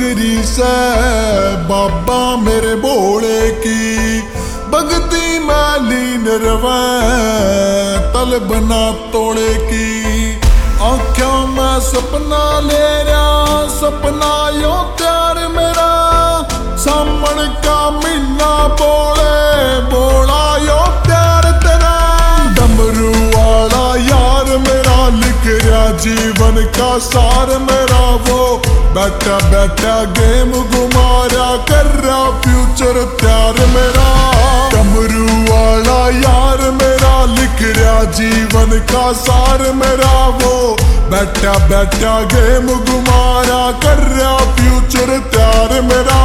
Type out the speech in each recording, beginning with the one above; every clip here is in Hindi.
नगरी से बाबा मेरे भोले की भगती माली नरवा तल बना तोड़े की। आँखों में सपना ले रहा सपना यो प्यार मेरा सामन का महीना बोले बोला यो प्यार तेरा। डमरू वाला यार मेरा लिख रहा जीवन का सार मेरा वो बैठा बैठा गेम घुमा रहा कर रहा फ्यूचर तैयार मेरा। डमरू वाला यार मेरा लिख रहा जीवन का सार मेरा वो बैठा बैठा गेम घुमा रहा कर रहा फ्यूचर तैयार मेरा।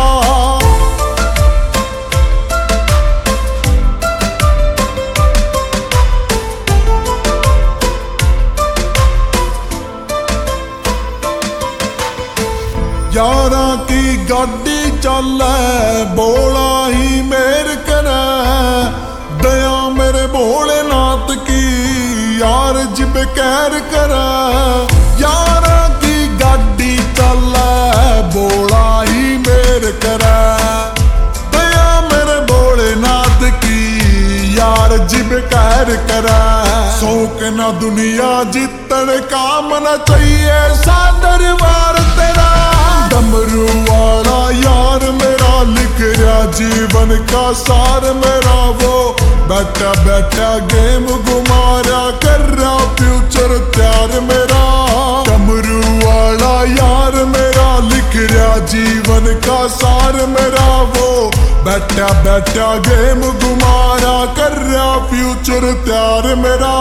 यारा की गाड़ी चले बोला ही मेर करे दया मेरे भोलेनाथ की यार जिब कैर करे। यारा की गाड़ी चले बोला ही मेर करे दया मेरे भोलेनाथ की यार जिब कैर करे। शौक ना दुनिया जितने का मन चाहिए सा दरबार तेरा। डमरू वाला यार मेरा लिख रहा जीवन का सार मेरा वो बैठा बैठा गेम घुमा रहा कर रहा फ्यूचर तैयार मेरा। डमरू वाला यार मेरा लिख रहा जीवन का सार मेरा वो बैठा बैठा गेम घुमा रहा कर रहा फ्यूचर तैयार मेरा।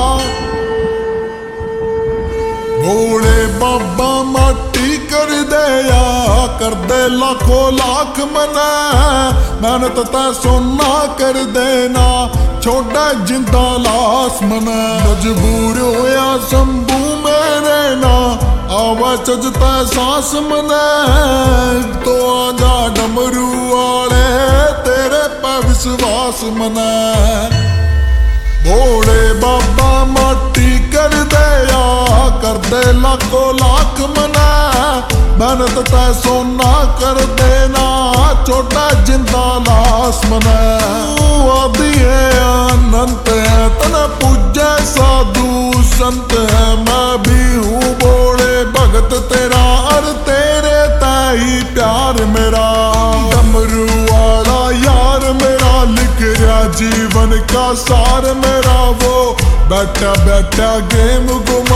भोले बाबा माटी कर दे या कर दे लाखों लाख मना मेहनत तै सोना कर देना छोटा जिंदा लाश मना। मजबूर होया शंभू में रहना आवा चजता सांस मना तो आजा डमरू वाले तेरे पे विश्वास मना। भोले बाबा माटी कर दे या कर दे लाखों लाख मना मेहनत तै सोना कर देना छोटा जिंदा लाश मना। आदि है अनंत है तना पूजे साधु संत है मैं भी हूँ भोले भगत तेरा और तेरे ताई प्यार मेरा। डमरू वाला यार मेरा लिख रहा जीवन का सार मेरा वो बैठा बैठा गेम घुमा